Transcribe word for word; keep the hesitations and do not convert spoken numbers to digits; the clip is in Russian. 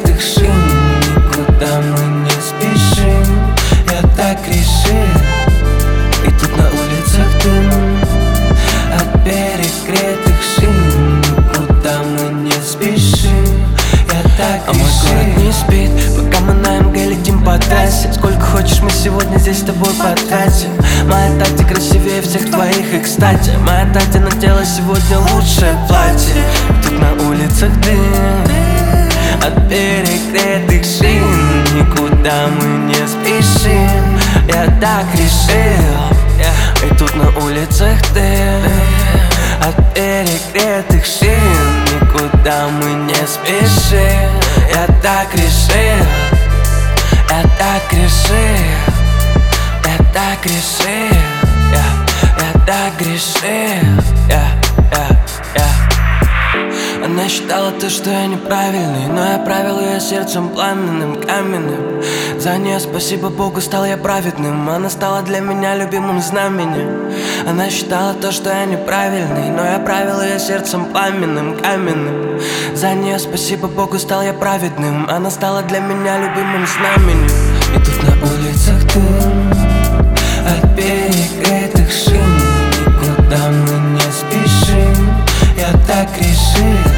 перегретых шин, никуда мы не спешим. Я так решил. И тут на улицах дым от перегретых шин, никуда мы не спешим. Я так а мой город не спит, пока мы на эм гэ летим по трассе. Сколько хочешь мы сегодня здесь с тобой потратим. Моя Тати красивее всех твоих, и кстати моя Тати надела сегодня лучшее платье. И тут на улицах дым от перегретых шин, никуда мы не спешим. Я так решил. И тут на улицах дым от перегретых шин, никуда мы не спешим. Я так решил. Я так решил. Я так решил. Я, я так решил. Я, я, я. Она считала то, что я неправильный, но я правил ее сердцем пламенным, каменным. За нее, спасибо Богу, стал я праведным. Она стала для меня любимым знаменем. Она считала то, что я неправильный, но я правил ее сердцем пламенным, каменным. За нее, спасибо Богу, стал я праведным. Она стала для меня любимым знаменем. И тут на улицах дым от перегретых шин, никуда мы не спешим. Я так решил.